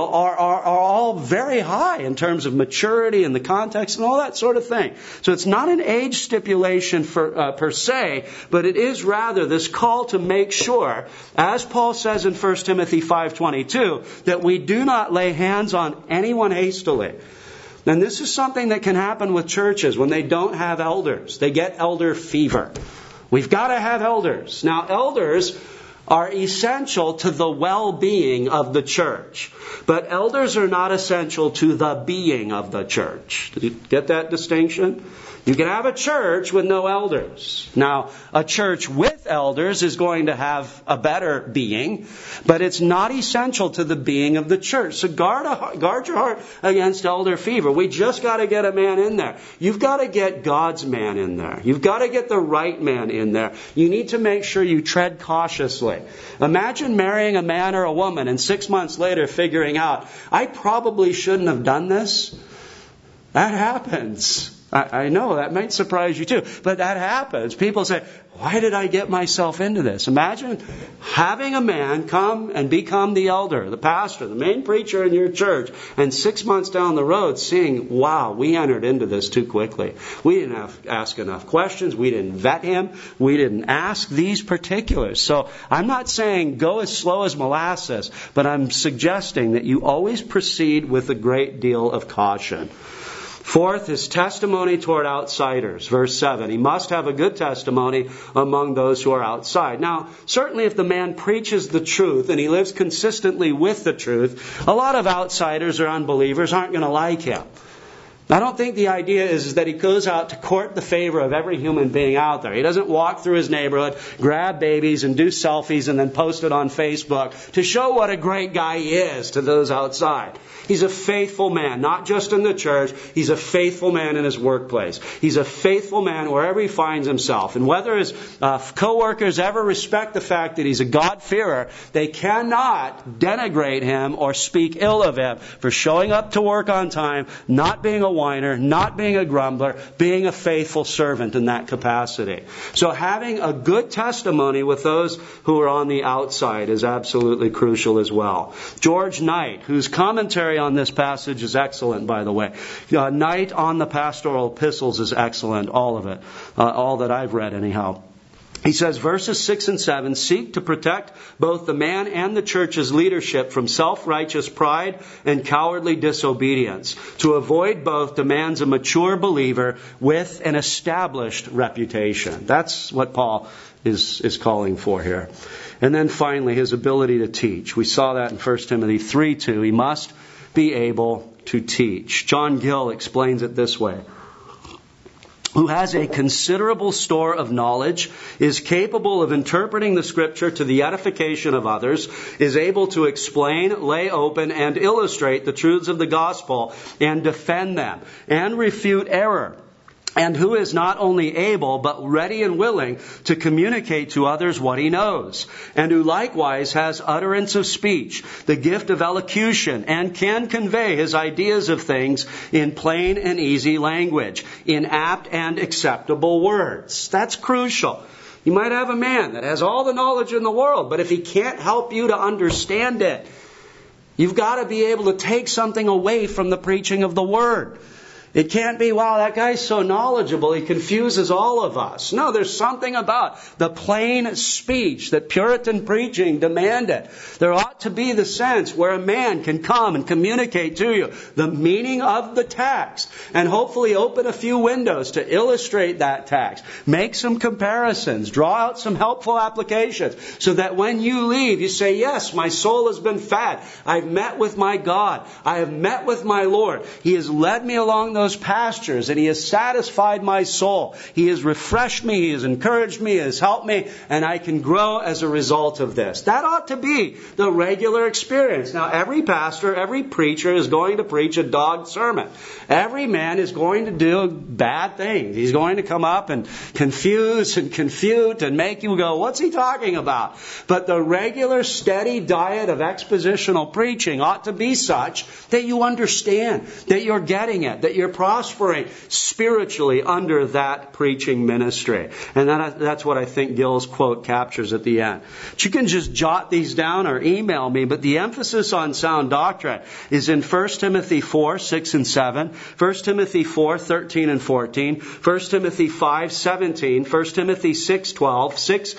all very high in terms of maturity and the context and all that sort of thing. So it's not an age stipulation per se, but it is rather this call to make sure, as Paul says in 1 Timothy 5:22, that we do not lay hands on anyone hastily. And this is something that can happen with churches when they don't have elders. They get elder fever. We've got to have elders. Now, elders are essential to the well-being of the church. But elders are not essential to the being of the church. Did you get that distinction? You can have a church with no elders. Now, a church with elders is going to have a better being, but it's not essential to the being of the church. So guard your heart against elder fever. We just got to get a man in there. You've got to get God's man in there. You've got to get the right man in there. You need to make sure you tread cautiously. Imagine marrying a man or a woman and 6 months later figuring out, I probably shouldn't have done this. That happens. I know that might surprise you too, but that happens. People say, why did I get myself into this? Imagine having a man come and become the elder, the pastor, the main preacher in your church, and 6 months down the road seeing, wow, we entered into this too quickly. We didn't ask enough questions. We didn't vet him. We didn't ask these particulars. So I'm not saying go as slow as molasses, but I'm suggesting that you always proceed with a great deal of caution. Fourth is testimony toward outsiders. Verse 7. He must have a good testimony among those who are outside. Now, certainly if the man preaches the truth and he lives consistently with the truth, a lot of outsiders or unbelievers aren't going to like him. I don't think the idea is that he goes out to court the favor of every human being out there. He doesn't walk through his neighborhood, grab babies and do selfies and then post it on Facebook to show what a great guy he is to those outside. He's a faithful man, not just in the church. He's a faithful man in his workplace. He's a faithful man wherever he finds himself. And whether his co-workers ever respect the fact that he's a God-fearer, they cannot denigrate him or speak ill of him for showing up to work on time, not being a whiner, not being a grumbler, being a faithful servant in that capacity. So having a good testimony with those who are on the outside is absolutely crucial as well. George Knight, whose commentary on this passage is excellent, by the way. Knight on the pastoral epistles is excellent, all of it. All that I've read anyhow. He says, verses 6 and 7, seek to protect both the man and the church's leadership from self-righteous pride and cowardly disobedience. To avoid both demands a mature believer with an established reputation. That's what Paul is calling for here. And then finally, his ability to teach. We saw that in 1 Timothy 3:2. He must be able to teach. John Gill explains it this way. Who has a considerable store of knowledge, is capable of interpreting the Scripture to the edification of others, is able to explain, lay open, and illustrate the truths of the gospel, and defend them, and refute error. And who is not only able, but ready and willing to communicate to others what he knows. And who likewise has utterance of speech, the gift of elocution, and can convey his ideas of things in plain and easy language, in apt and acceptable words. That's crucial. You might have a man that has all the knowledge in the world, but if he can't help you to understand it, you've got to be able to take something away from the preaching of the Word. It can't be, wow, that guy's so knowledgeable, he confuses all of us. No, there's something about the plain speech that Puritan preaching demanded. There ought to be the sense where a man can come and communicate to you the meaning of the text and hopefully open a few windows to illustrate that text. Make some comparisons. Draw out some helpful applications so that when you leave, you say, yes, my soul has been fed. I've met with my God. I have met with my Lord. He has led me along those pastures and He has satisfied my soul. He has refreshed me. He has encouraged me. He has helped me. And I can grow as a result of this. That ought to be the regular experience. Now, every pastor, every preacher is going to preach a dog sermon. Every man is going to do bad things. He's going to come up and confuse and confute and make you go, what's he talking about? But the regular steady diet of expositional preaching ought to be such that you understand, that you're getting it, that you're prospering spiritually under that preaching ministry. And that's what I think Gill's quote captures at the end. But you can just jot these down or email me, but the emphasis on sound doctrine is in 1 Timothy 4, 6 and 7, 1 Timothy 4, 13 and 14, 1 Timothy 5, 17, 1 Timothy 6, 12, 6,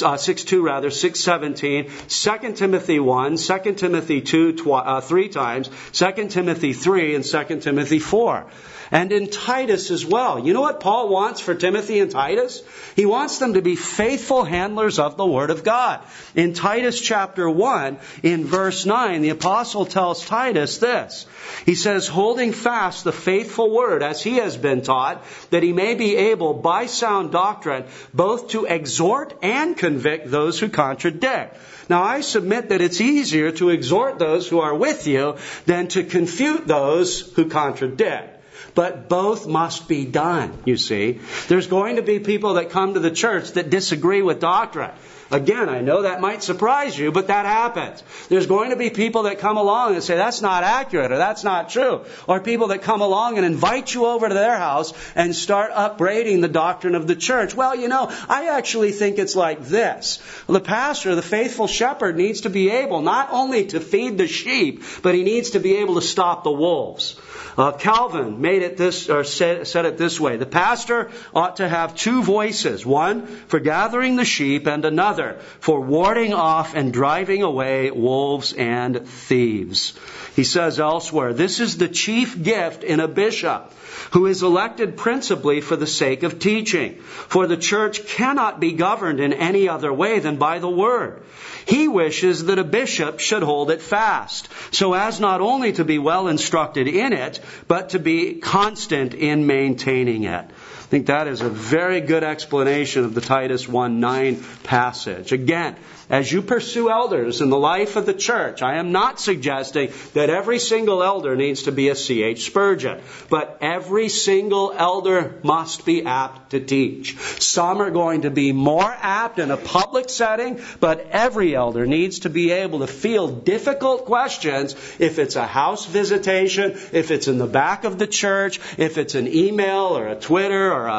2, 6, 17, 2 Timothy 1, 2 Timothy 2, 3 times, 2 Timothy 3, and 2 Timothy 4. And in Titus as well. You know what Paul wants for Timothy and Titus? He wants them to be faithful handlers of the Word of God. In Titus chapter 1, in verse 9, the apostle tells Titus this. He says, holding fast the faithful word as he has been taught, that he may be able by sound doctrine both to exhort and convict those who contradict. Now, I submit that it's easier to exhort those who are with you than to confute those who contradict. But both must be done, you see. There's going to be people that come to the church that disagree with doctrine. Again, I know that might surprise you, but that happens. There's going to be people that come along and say, that's not accurate or that's not true. Or people that come along and invite you over to their house and start upbraiding the doctrine of the church. Well, you know, I actually think it's like this. The pastor, the faithful shepherd, needs to be able not only to feed the sheep, but he needs to be able to stop the wolves. Calvin made it this, or said it this way. The pastor ought to have two voices. One for gathering the sheep and another for warding off and driving away wolves and thieves. He says elsewhere, this is the chief gift in a bishop, who is elected principally for the sake of teaching. For the church cannot be governed in any other way than by the word. He wishes that a bishop should hold it fast, so as not only to be well instructed in it, but to be constant in maintaining it. I think that is a very good explanation of the Titus 1:9 passage. Again, as you pursue elders in the life of the church, I am not suggesting that every single elder needs to be a C.H. Spurgeon, but every single elder must be apt to teach. Some are going to be more apt in a public setting, but every elder needs to be able to field difficult questions if it's a house visitation, if it's in the back of the church, if it's an email or a Twitter or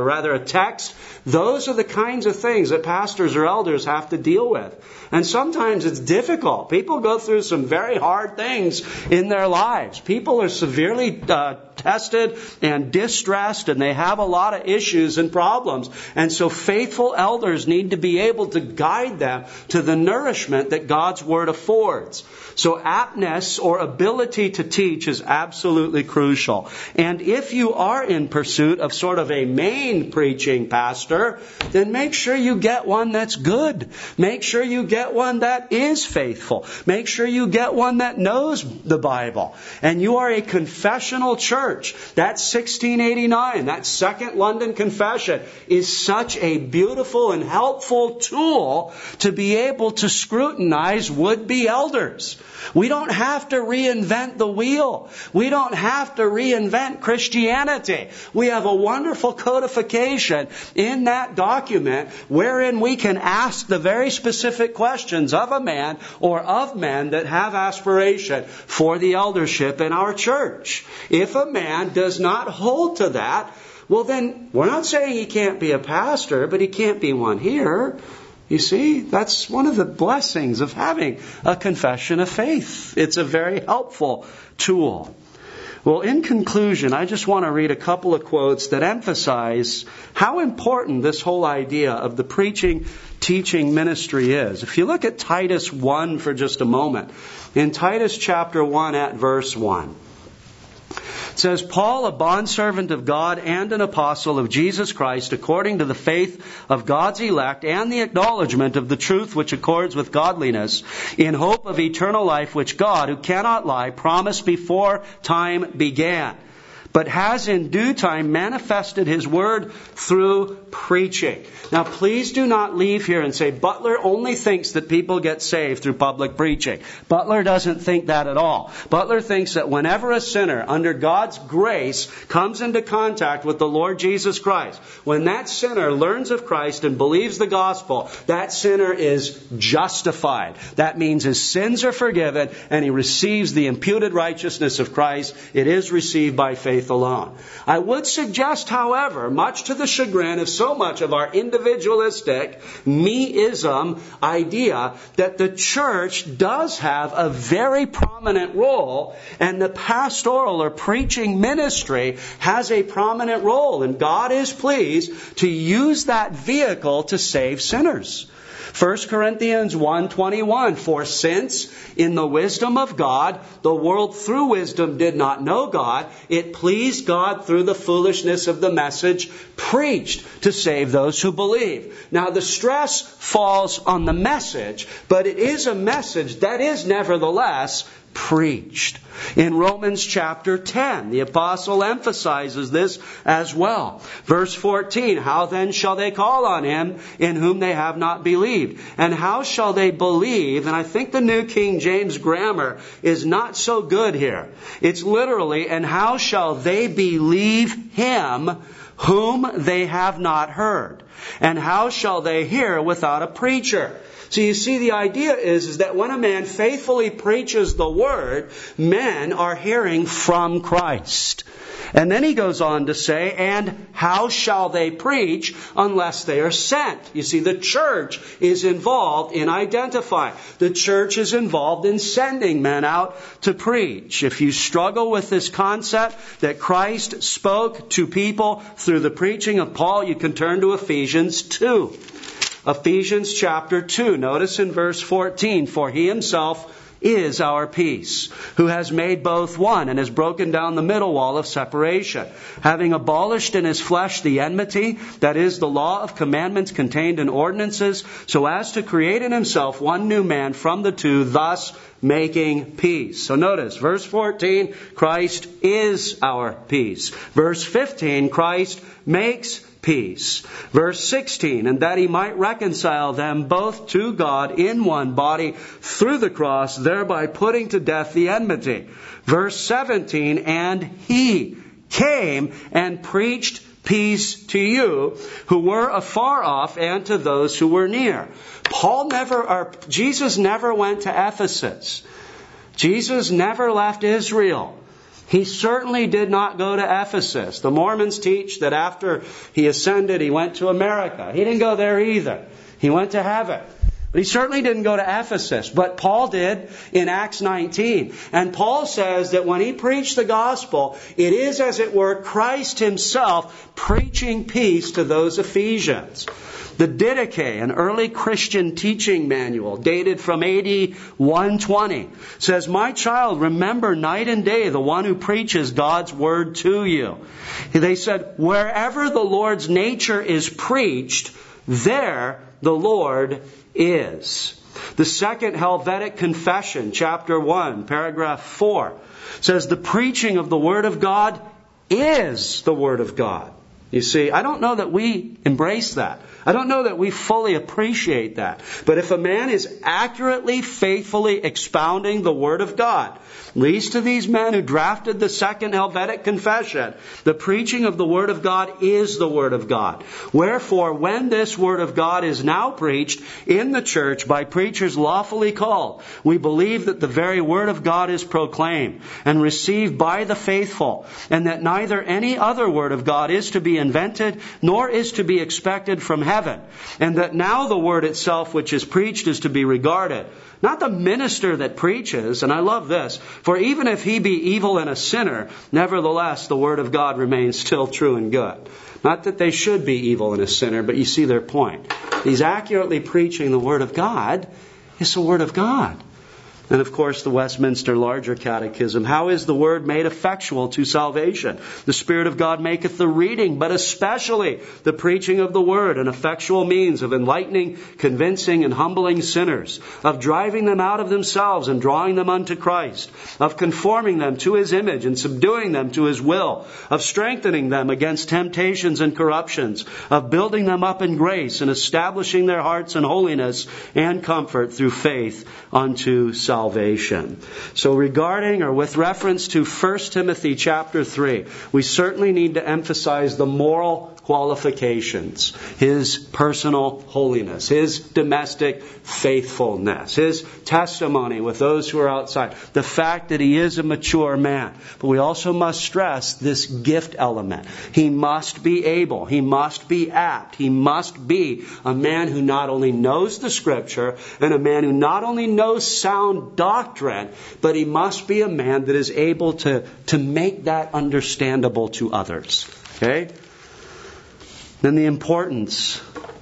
a text. Those are the kinds of things that pastors or elders have to deal with. And sometimes it's difficult. People go through some very hard things in their lives. People are severely tested and distressed, and they have a lot of issues and problems. And so faithful elders need to be able to guide them to the nourishment that God's Word affords. So aptness or ability to teach is absolutely crucial. And if you are in pursuit of sort of a main preaching pastor, then make sure you get one that's good. Make sure you get one that is faithful. Make sure you get one that knows the Bible. And you are a confessional church. That 1689, that Second London Confession, is such a beautiful and helpful tool to be able to scrutinize would-be elders. We don't have to reinvent the wheel. We don't have to reinvent Christianity. We have a wonderful codification in that document wherein we can ask the very specific questions of a man or of men that have aspiration for the eldership in our church. If a man does not hold to that, well then, we're not saying he can't be a pastor, but he can't be one here. You see, that's one of the blessings of having a confession of faith. It's a very helpful tool. Well, in conclusion, I just want to read a couple of quotes that emphasize how important this whole idea of the preaching, teaching ministry is. If you look at Titus 1 for just a moment, in Titus chapter 1 at verse 1, it says, Paul, a bondservant of God and an apostle of Jesus Christ, according to the faith of God's elect and the acknowledgement of the truth which accords with godliness, in hope of eternal life, which God, who cannot lie, promised before time began, but has in due time manifested His word through preaching. Now, please do not leave here and say, Butler only thinks that people get saved through public preaching. Butler doesn't think that at all. Butler thinks that whenever a sinner, under God's grace, comes into contact with the Lord Jesus Christ, when that sinner learns of Christ and believes the gospel, that sinner is justified. That means his sins are forgiven and he receives the imputed righteousness of Christ. It is received by faith alone. I would suggest, however, much to the chagrin of so much of our individualistic, me-ism idea, that the church does have a very prominent role, and the pastoral or preaching ministry has a prominent role, and God is pleased to use that vehicle to save sinners. 1 Corinthians 1:21, for since in the wisdom of God, the world through wisdom did not know God, it pleased God through the foolishness of the message preached to save those who believe. Now the stress falls on the message, but it is a message that is nevertheless preached. In Romans chapter 10, the apostle emphasizes this as well. Verse 14, how then shall they call on Him in whom they have not believed? And how shall they believe? And I think the New King James grammar is not so good here. It's literally, and how shall they believe Him whom they have not heard? And how shall they hear without a preacher? So you see, the idea is that when a man faithfully preaches the Word, men are hearing from Christ. And then he goes on to say, and how shall they preach unless they are sent? You see, the church is involved in identifying. The church is involved in sending men out to preach. If you struggle with this concept that Christ spoke to people through the preaching of Paul, you can turn to Ephesians 2. Ephesians chapter 2, notice in verse 14, for He Himself is our peace, who has made both one and has broken down the middle wall of separation, having abolished in His flesh the enmity, that is, the law of commandments contained in ordinances, so as to create in Himself one new man from the two, thus making peace. So notice, verse 14, Christ is our peace. Verse 15, Christ makes peace. Verse 16, and that He might reconcile them both to God in one body through the cross, thereby putting to death the enmity. Verse 17, and He came and preached peace to you who were afar off and to those who were near. Jesus never went to Ephesus. Jesus never left Israel. He certainly did not go to Ephesus. The Mormons teach that after He ascended, He went to America. He didn't go there either. He went to heaven. But He certainly didn't go to Ephesus. But Paul did in Acts 19. And Paul says that when he preached the gospel, it is, as it were, Christ Himself preaching peace to those Ephesians. The Didache, an early Christian teaching manual dated from AD 120, says, my child, remember night and day the one who preaches God's word to you. They said, wherever the Lord's nature is preached, there the Lord is. The Second Helvetic Confession, chapter 1, paragraph 4, says the preaching of the Word of God is the Word of God. You see, I don't know that we embrace that. I don't know that we fully appreciate that. But if a man is accurately, faithfully expounding the Word of God, leads to these men who drafted the Second Helvetic Confession, the preaching of the Word of God is the Word of God. Wherefore, when this Word of God is now preached in the church by preachers lawfully called, we believe that the very Word of God is proclaimed and received by the faithful, and that neither any other Word of God is to be be invented, nor is to be expected from heaven, and that now the word itself which is preached is to be regarded. Not the minister that preaches, and I love this, for even if he be evil and a sinner, nevertheless the word of God remains still true and good. Not that they should be evil and a sinner, but you see their point. He's accurately preaching the word of God. It's the word of God. And of course, the Westminster Larger Catechism. How is the word made effectual to salvation? The Spirit of God maketh the reading, but especially the preaching of the word, an effectual means of enlightening, convincing, and humbling sinners, of driving them out of themselves and drawing them unto Christ, of conforming them to His image and subduing them to His will, of strengthening them against temptations and corruptions, of building them up in grace and establishing their hearts in holiness and comfort through faith unto salvation. So regarding or with reference to 1 Timothy chapter 3, we certainly need to emphasize the moral qualifications, his personal holiness, his domestic faithfulness, his testimony with those who are outside, the fact that he is a mature man. But we also must stress this gift element. He must be able, he must be apt, he must be a man who not only knows the Scripture and a man who not only knows sound doctrine, but he must be a man that is able to make that understandable to others. Okay? Then the importance.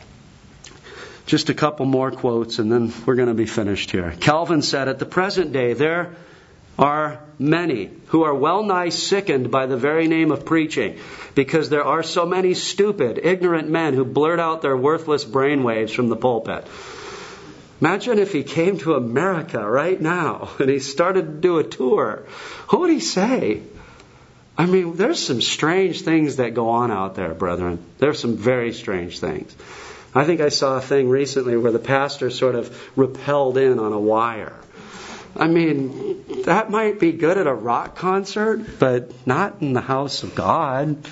Just a couple more quotes and then we're going to be finished here. Calvin said, at the present day there are many who are well nigh sickened by the very name of preaching, because there are so many stupid, ignorant men who blurt out their worthless brainwaves from the pulpit. Imagine if he came to America right now and he started to do a tour. What would he say? I mean, there's some strange things that go on out there, brethren. There's some very strange things. I think I saw a thing recently where the pastor sort of rappelled in on a wire. I mean, that might be good at a rock concert, but not in the house of God.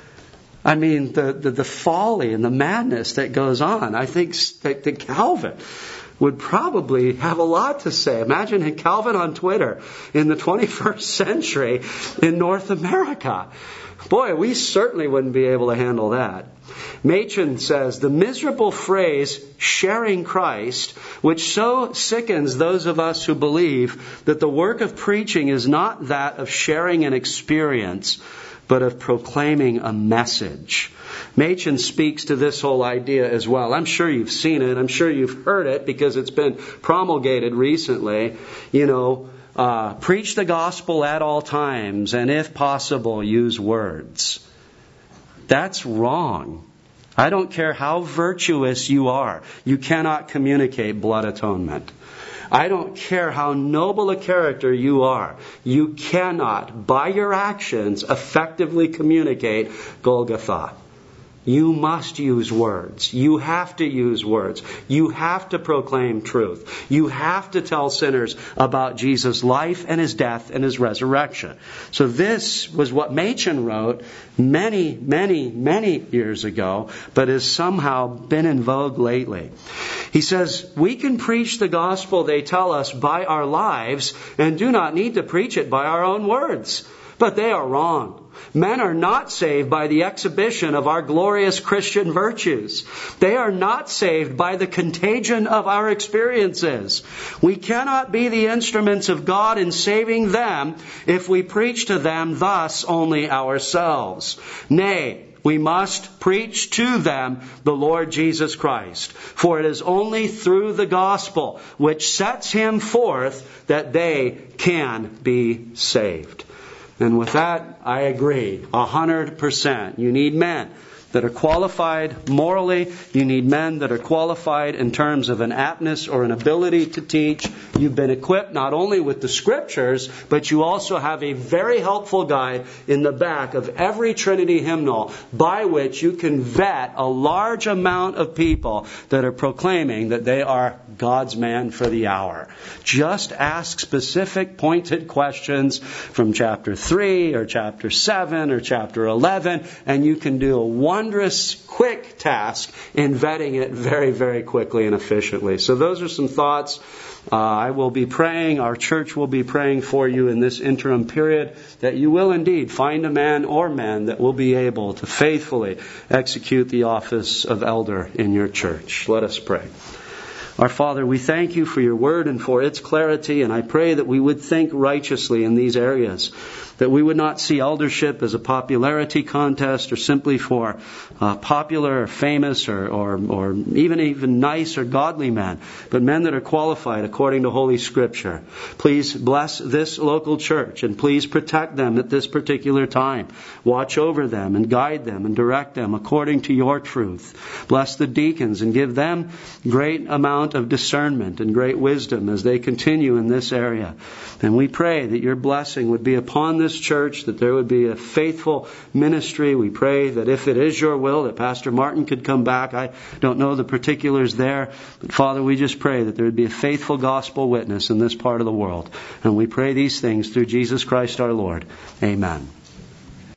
I mean, the folly and the madness that goes on. I think that Calvin would probably have a lot to say. Imagine Calvin on Twitter in the 21st century in North America. Boy, we certainly wouldn't be able to handle that. Machen says, the miserable phrase, sharing Christ, which so sickens those of us who believe that the work of preaching is not that of sharing an experience, but of proclaiming a message. Machen speaks to this whole idea as well. I'm sure you've seen it. I'm sure you've heard it because it's been promulgated recently. Preach the gospel at all times, and if possible, use words. That's wrong. I don't care how virtuous you are. You cannot communicate blood atonement. I don't care how noble a character you are. You cannot, by your actions, effectively communicate Golgotha. You must use words. You have to use words. You have to proclaim truth. You have to tell sinners about Jesus' life and His death and His resurrection. So this was what Machen wrote many, many, many years ago, but has somehow been in vogue lately. He says, we can preach the gospel, they tell us, by our lives and do not need to preach it by our own words. But they are wrong. Men are not saved by the exhibition of our glorious Christian virtues. They are not saved by the contagion of our experiences. We cannot be the instruments of God in saving them if we preach to them thus only ourselves. Nay, we must preach to them the Lord Jesus Christ. For it is only through the gospel which sets Him forth that they can be saved. And with that, I agree 100%. You need men that are qualified morally. You need men that are qualified in terms of an aptness or an ability to teach. You've been equipped not only with the Scriptures, but you also have a very helpful guide in the back of every Trinity hymnal by which you can vet a large amount of people that are proclaiming that they are God's man for the hour. Just ask specific pointed questions from chapter 3 or chapter 7 or chapter 11, and you can do a wondrous, quick task in vetting it very, very quickly and efficiently. So those are some thoughts. I will be praying, our church will be praying for you in this interim period, that you will indeed find a man or men that will be able to faithfully execute the office of elder in your church. Let us pray. Our Father, we thank you for your word and for its clarity, and I pray that we would think righteously in these areas, that we would not see eldership as a popularity contest or simply for popular or famous or even nice or godly men, but men that are qualified according to Holy Scripture. Please bless this local church and please protect them at this particular time. Watch over them and guide them and direct them according to your truth. Bless the deacons and give them great amount of discernment and great wisdom as they continue in this area. And we pray that your blessing would be upon this church, that there would be a faithful ministry. We pray that if it is your will, that Pastor Martin could come back. I don't know the particulars there, but Father, we just pray that there would be a faithful gospel witness in this part of the world. And we pray these things through Jesus Christ our Lord. Amen.